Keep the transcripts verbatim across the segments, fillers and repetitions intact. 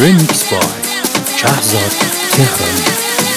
Remix by Shahzad Tehrani.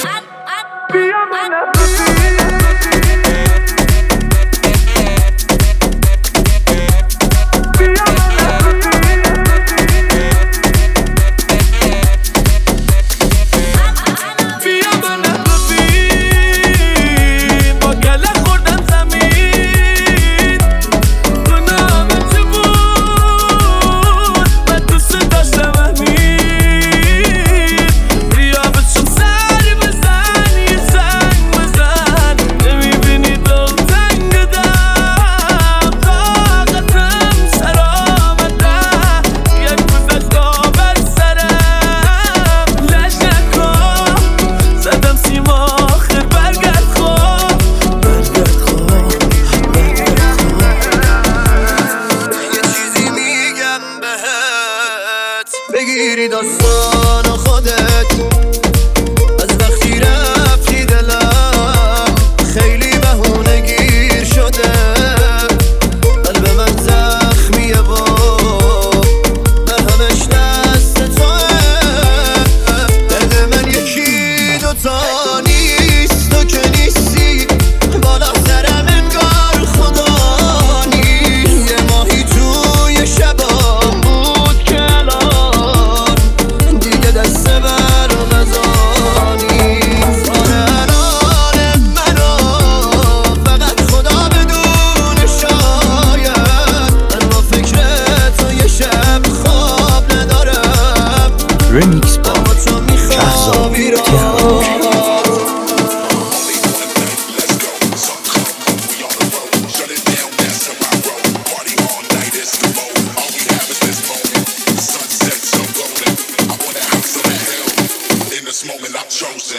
بگیری داستان خودت از وقتی رفتی دلم خیلی بهونه گیر شده قلب من زخمیه و مرهمش دست توه درد من یکی دوتا نیست تو که نیستی بالا سرم انگار خدا نی یه ماهی توی شبام بود که الان دیگه دست بر غذانی آنان منو فقط خدا بدون شاید من با فکر تو یه شب خواب ندارم Remix by اما تو میخوابی را moment I've chosen.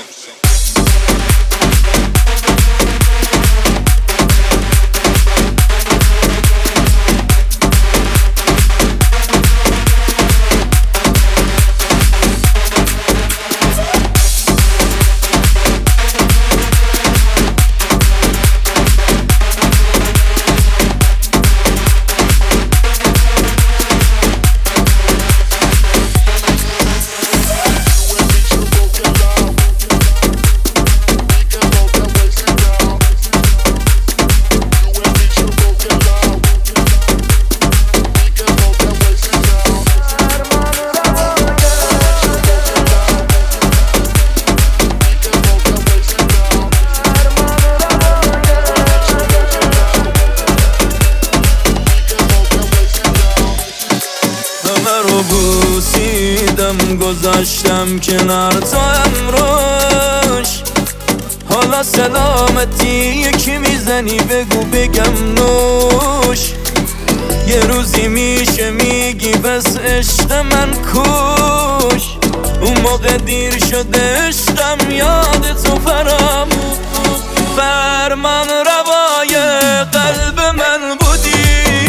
بوسیدم گذاشتم کنار تو امروش حالا سلامتی یکی میزنی بگو بگم نوش یه روزی میشه میگی بس عشق من کوش اون موقع دیر شده عشقم یاد تو فراموش فرمان روای قلب من بودی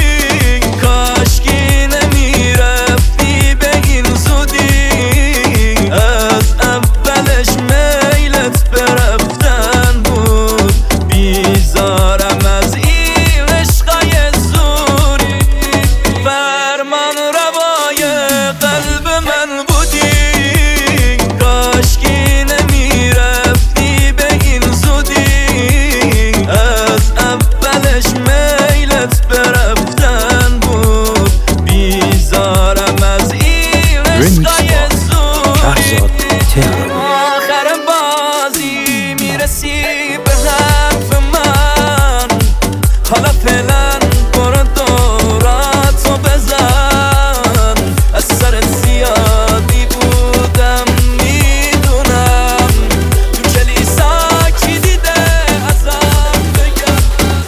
کاشکی نمیرفتی به این زودی از اولش میلت برفتن بود بیزارم از این عشقای زوری فرمان روای قلب من بودی کاشکی نمیرفتی به این زودی از اولش میلت برفتن بود بیزارم از این عشقای زوری آخر بازی میرسی به حرف من حالا فعلا برو دوراتو بزن از سر زیادی بودم میدونم تو کلیسا کی دیده ازم بگم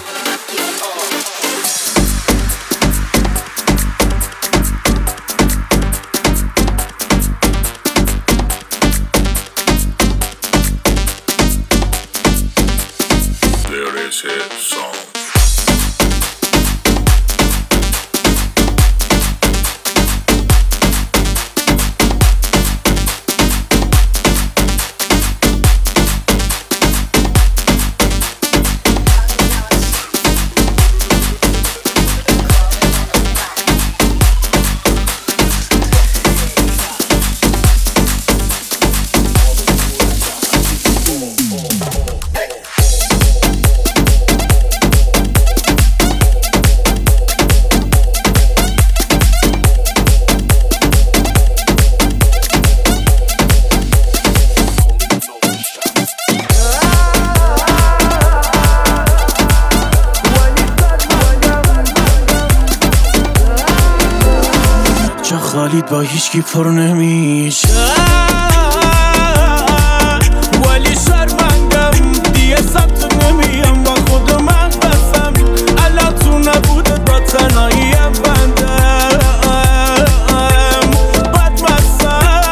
There is his song. حالیت با هیچکی پر نمیشه ولی شرمندم دیگه ثبت نمیم با خود من بسم الان تو نبوده با تنهاییم بندم بد بسم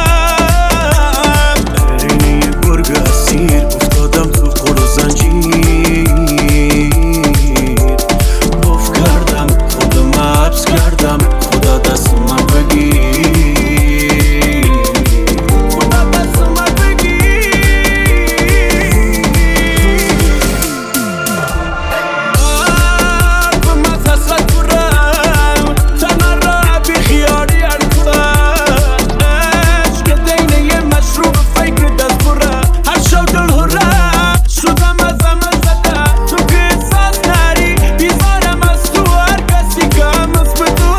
برین یه گرگ اسیر افتادم تو قل و زنجیر بف کردم خودم حبس کردم خدا دست من بگیر خدا دست من بگیر آه به من حسرت برم تنها را بی خیالی ارکرم عشق دینه یه مشروب فکر دست برم هر شو دل هرم شدم از همه زدم تو که احساس نری بیزارم از تو هر کسی که هم اسم تو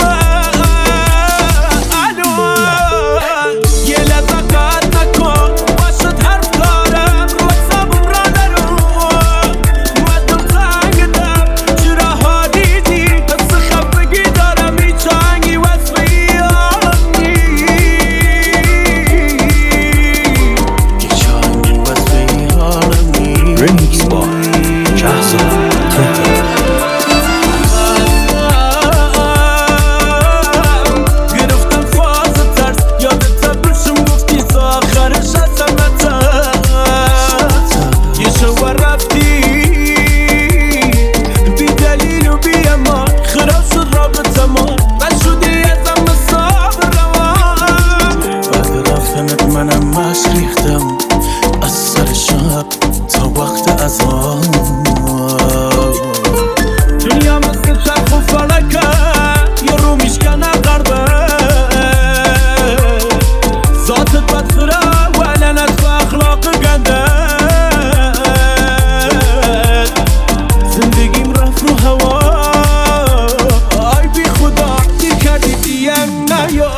الو یه لحظه قد نکن باشد حرف دارم رو حسابم را نرو مدم تنگدم چرا حالیدی حس خفگی دارم هیچ آهنگی وصفی آنی هیچ آهنگی وصفی آنی Remix by شهرزاد تهران. گرفتم فاز ترس یادت بشم گفتی تا آخرش هستمتم یه شو رفتی بی دلیل و بی امان خراب شد رابطه ما نشدی ازم حساب روان بعد رفتنت منم مشت ریختم از سر شب تا وقت اذان دنیا مثل چرخ و فلکه یه رو میشکنه غربه ذاتت بدخره و علنت و اخلاق گنده زندگیم رفت رو هوا آی بی خدا دیر کردی دیم نیا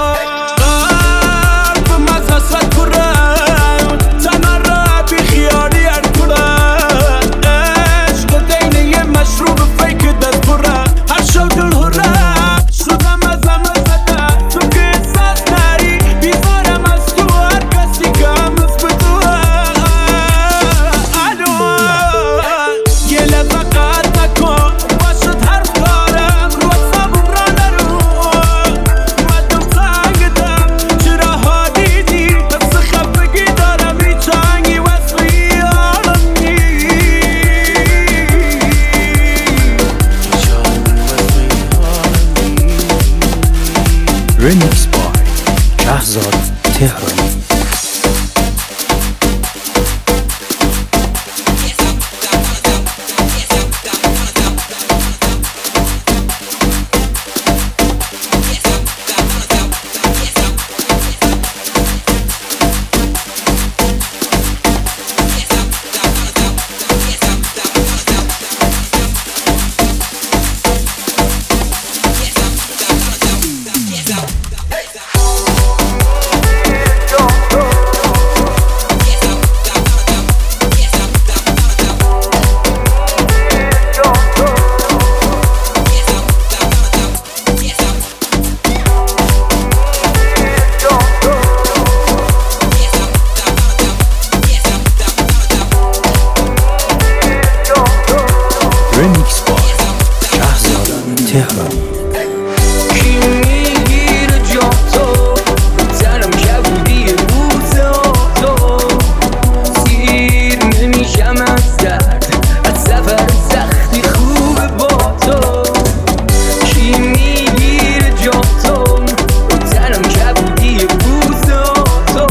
قلبم از حسرت پرم تنها را بی خیالی ارکرم عشق دینه یه مشروب فیک دست برم هر شو دل هرم شدم از همه زدم تو که احساس نری بیزارم از تو هر کسی که هم اسم تو الو یه لحظه قد نکن باشد حرف دارم رو حسابم را نرو مدم تنگدم چرا حالیدی حس خفگی دارم هیچ آهنگی وصفی آنی Remix by شهرزاد تهران. Remix by شهرزاد تهران. کی میگیره جا تو تنم کبودی روز تو سیر نمیشم از درد از سفر سختی خوب با تو کی میگیره جا تو تنم کبودی روز تو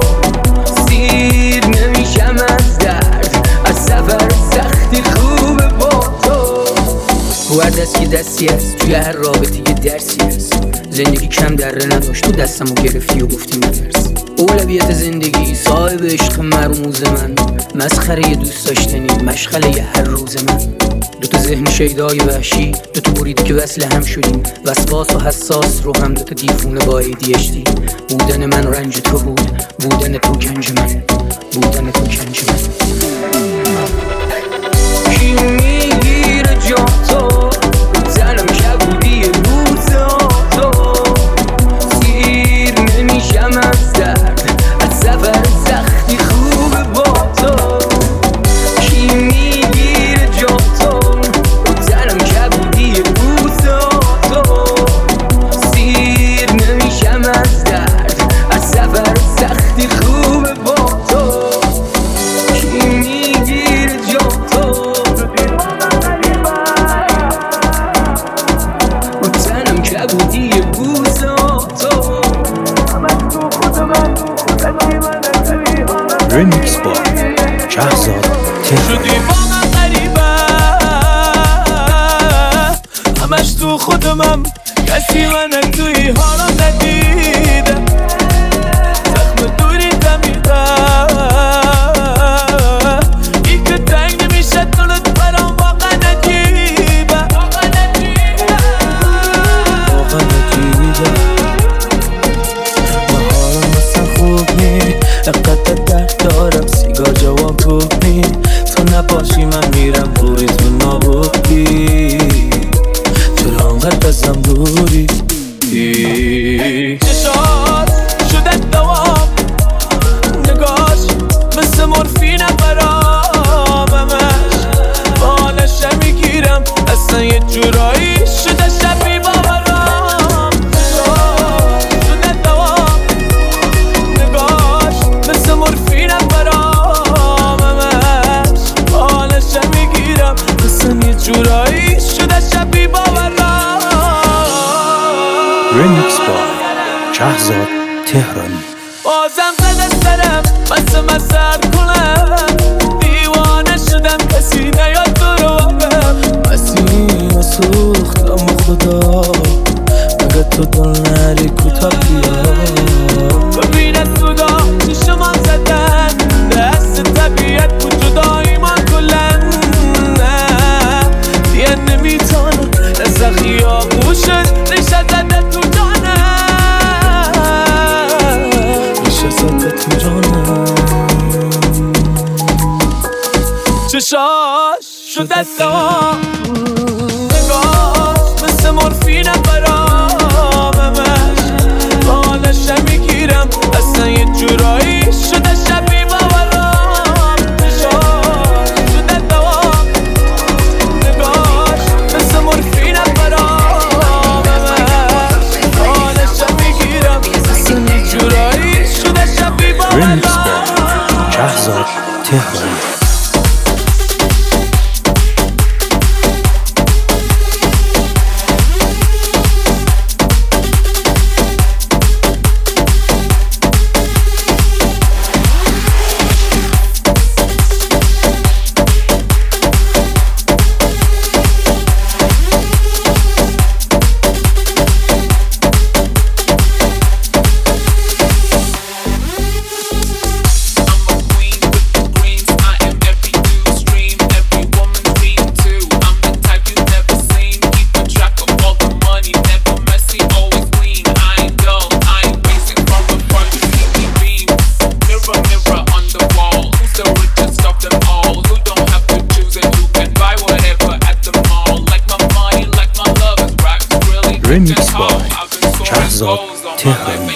سیر نمیشم از درد از سفر سختی خوب با تو و هر دست که دستی هست توی هر رابطه یه درسی هست زندگی کم دره نداشت تو دستمو گرفتی و گفتی نترس اولویت زندگی صاحب عشق مرموز من مسخره دوست داشتنی مشغله هر روز من دوتا ذهن شیدای وحشی دوتا بریده که وصل هم شدیم وسواس و حساس رو هم دوتا دیفونه با ای دی اچ دی بودن من رنج تو بود بودن تو گنج من بودن تو گنج من کی میگیره جا تو زنم کبودی روز تو تو خودمم کسی من توی حالا ندیده زخم دوری دمیده ای که تنگ نمیشه دلت برام واقعا نجیبه واقعا نجیبه واقعا نجیبه من حالم مثلا خوب نی اقدر درد دارم سیگار جواب خوب نی تو نباشی من میرم روی تو نابودی چرا انقدر ازم دوری چشات شده دوام نگاش مثل مورفینه براممش بالشه میگیرم اصلا یه جورایی شده شبیه باورم چشات شده دوام نگاش مثل مورفینه براممش بالشه میگیرم اصلا یه جورایی شده شبیه باورم. رمیکس با شهرزاد تهرانی. بازم زده سرم بسه من سر کنم دیوانه شدم کسی نیاد تو رو بگم مسیح سوختم خدا مگه تو دل نری کوتاه بیا ببینه سودا چشمان زدن دست طبیعت بود جدایی ما کلن دیگه نمیتونم از خیابوشت ریشه زده تو تو جانم چشاش شده دام نگاش مثل مورفینه براممش بالشه میگیرم اصلا یه جورایی شده شبیه باورم چشاش شده دام نگاش مثل مورفینه براممش بالشه میگیرم اصلا یه جورایی شده شبیه رمیکس با شهرزاد تهرانی. رمیکس با شهرزاد تهرانی.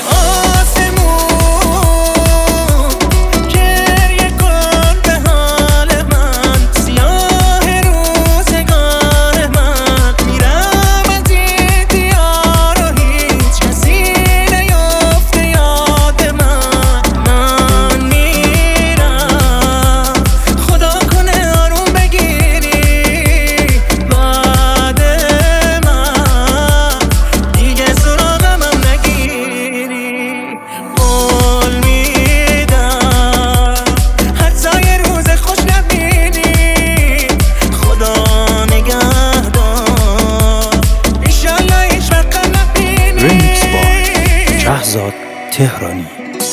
رمیکس با شهرزاد تهرانی.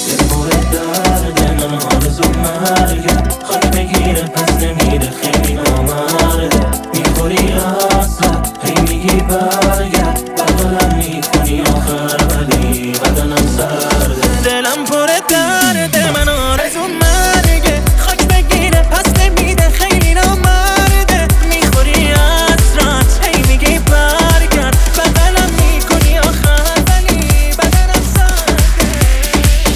دلم پر درد من آرزو مرگه خاک بگیره پس نمیده خیلی نامرده میخوری اسرات هی میگی برگرد بدنم میکنی آخر ولی بدنم سرده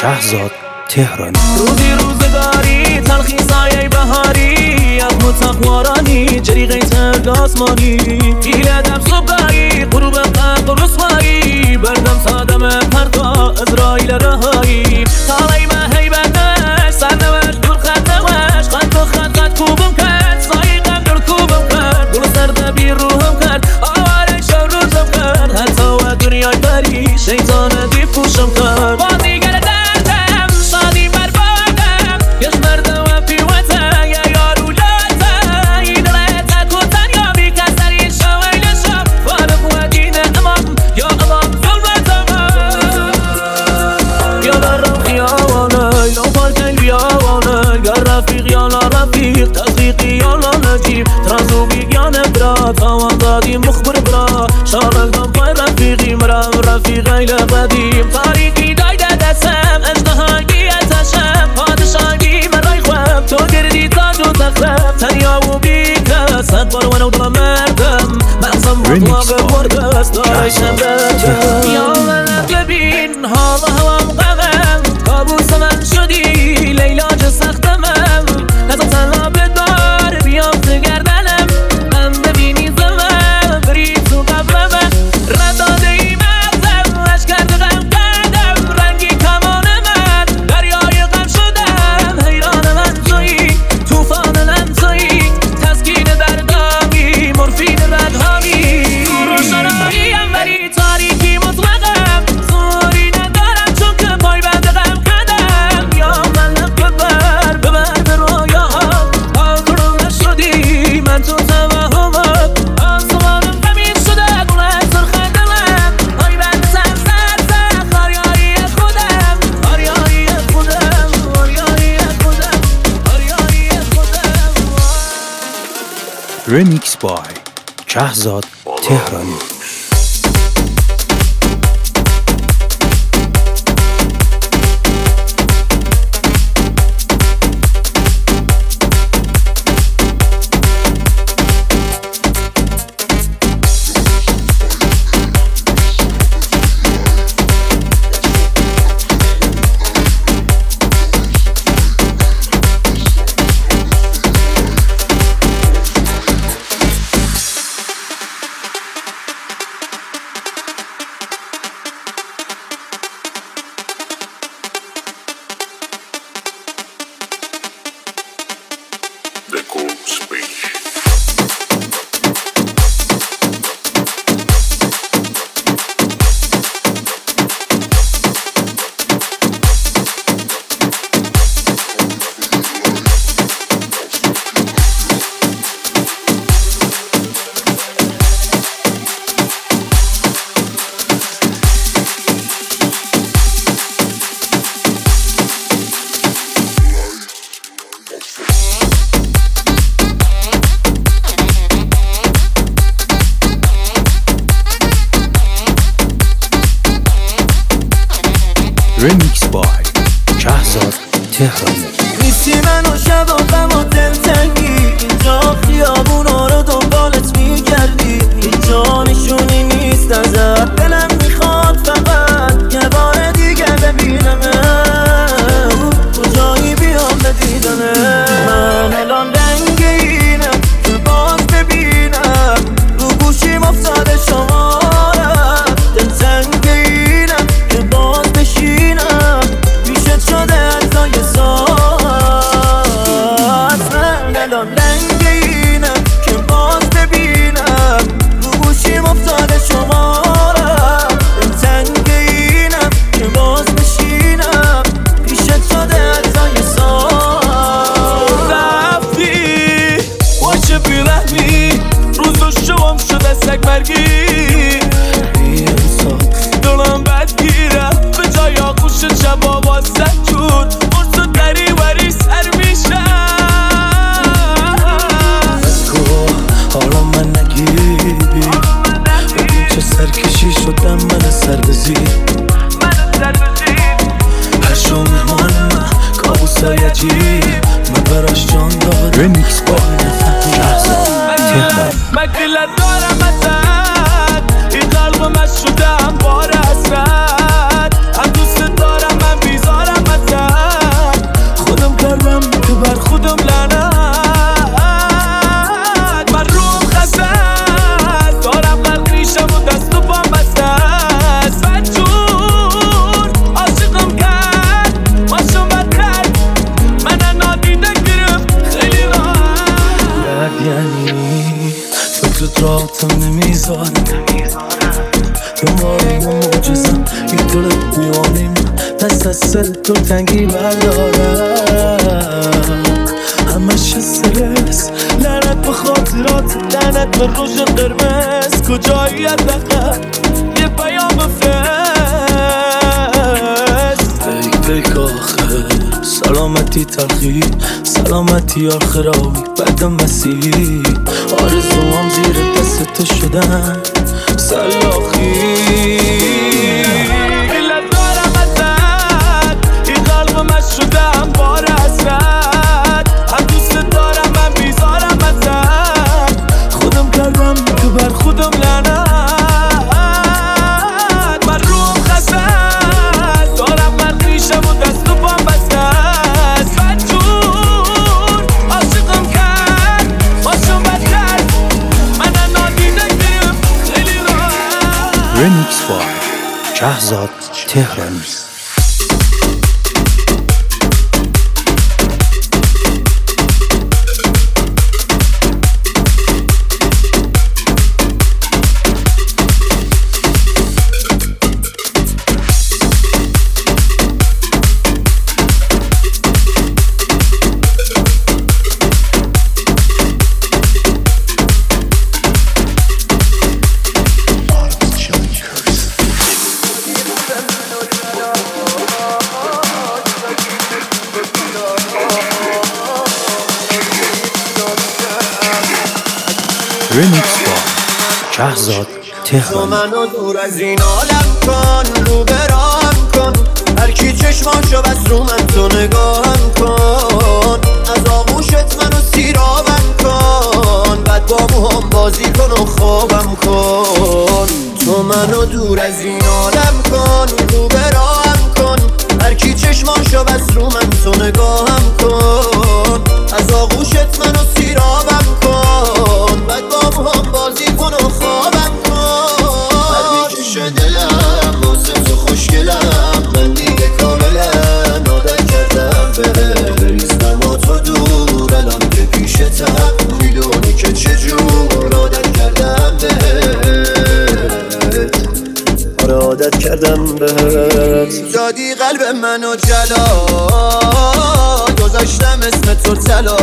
شهزاد تهرانی. روزی روزگاری تلخی سایه بهاری از متقوارانی جریقه ترد آسمانی پیله دم صبحایی غروب قبل رسوایی بردم سادم پرتا ازرائیل رهایی تالی به هیبتش سرنوش دور خط نوش خط و خط خط کوبم کرد سایی قدر کوبم کرد گل سرد بی روحم کرد آواره شو روزم کرد حتی و دنیای پری شیطان دی پوشم کرد بازیگر دردم شادی بربادم یش مرد و پیوته یا یارو لاته ایدره تکوتن یا بی کسری شویل شب فارق و دین امام یا امام ظلمت امام یا درم خیاوانه یا پالکن بیاوانه یا رفیق یا لا رفیق تصدیقی یا لا نجیب ترازو بیگیان برا تاوان دادی مخبر برا شارلدم پای رفیقی مرم رفیق ایل قدیم تاریکی دایده دستم اجتهانگی اتشم پادشانگی مرای خواب تو گردی تاج و تخرم تنیا و بیکه صد بار ونو دلم مردم مغزم مطلق برده است دارشم بردم یا من ببین حالا هوام غمم کابوس من شدی لیلاج سختمم نزم تنها بدار بیام تو گردنم من ببینی زمم بری تو قبرمم رداده ای مغزم اش کرده غم کردم رنگی کمان من دریای غم شدم حیران من تویی توفان من تویی تسکین دردامی مرفین رگهامی روشناییم ولی تاریکی مطلقم زوری ندارم چون که پای بند غم کردم یا من ببر ببر به رویاها آگرم نشدی من تو توهمت آسمانم غمین شده گونه سرخ دلم پای بند سر سر سر آریایی خودم آریایی خودم آریایی خودم آریایی خودم رمیکس بای شهزاد تهرانی. The Cold Speech. رمیکس بای شهزاد تهرانی. نیستی من و شب و غم و دلتنگی اینجا خیابونا رو دنبالت میگردی اینجا نشونی نیست ازت دلم میخواد فقط یه بار دیگه ببینمه کجایی بیام بدیدنه من الان رنگینم که باز ببینم رو گوشیم افتاده شمارم دلتنگینم که باز بشینم پیشت شده حتی یه ساعت من الان رنگینم که باز ببینم رو گوشیم افتاده شمارم دلتنگینم که باز بشینم پیشت شده حتی یه ساعت رفتی باشه بیرحمی روزو شوام شده سگ مرگی دلم بد گیرم به جای آغوش شبا واسه جون مرس و دری وری سر میشم از کو حالا من نگیری ببین چه سرکشی شدم من سردزی هر شو مهمان من کابوسای عجیب من براش جان دادم رمیکس بای شهزاد تهرانی. من گله دارم ازت این قلب من شده هم بار حسرت هم دوست دارم من بیزارم عشقت راتم نمیذارم دنبال یه موجزم یه طول بیانیم دست از سر تو تنگی بردارم همش استرس لعنت به خاطرات لعنت به روژ قرمز کجایی حداقل یه پیام بفرست بیک بیک آخر سلامتی تلخی سلامتی آخراوی بعد مسیح آرزوام زیر دست تو شدن سلاخی دلت دارم ازت این قلب من شدم بار حسرت هم دوست دارم من بیزارم ازت خودم کردم تو بر خودم لعنت من روم خسد دارم من ریشم و دست و پام بسته است بدجور عاشقم کرد باشم بدتر من نادیده گریم خیلی راحت رمیکس بای شهزاد تهرانی. رمیکس با شهزاد تو تهرانی. منو دور از این عالم کن رو برام کن هر کی چشماشو بس رو من تو نگاهم کن از آغوشت منو سیرابم کن بعد با موهام بازی کن و خوابم کن تو منو دور از این عالم کن رو برام کن هر کی چشماشو بس رو من تو نگاهم کن از آغوشت منو سیرابم کن بعد با موهام بازی کن و خوابم دلم واسه تو خوشگلم من دیگه کاملم عادت کردم بهت بریزم با تو دور الان که پیشتم میدونی که چجور عادت کردم بهت آره عادت کردم بهت دادی قلب منو جلا گذاشتم اسم تو طلا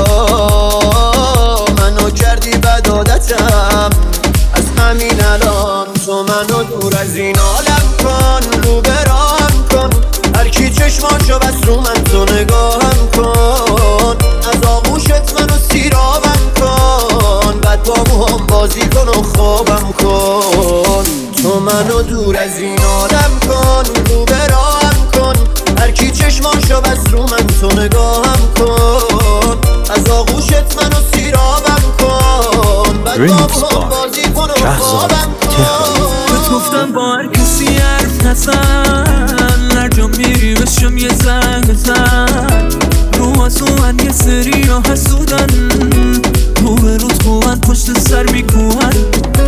منو کردی بد عادتم از همین الان تو منو دور از این عالم کن رو برام کن هر کی چشماشو بس رو من تو نگاهم کن از آغوشت منو سیرابم کن بعد با موهام بازی کن و خوابم کن تو منو دور از این عالم کن رو برام کن هر کی چشماشو بس رو من تو نگاهم کن از آغوشت منو سیرابم کن بعد با موهام بازی کن و خوابم بهت گفتم با هر کسی حرف نزن هر جا میری بشم یه زنگ بزن رو از من یه سری ها حسودن رو به روت خوبن پشت سر میکوهن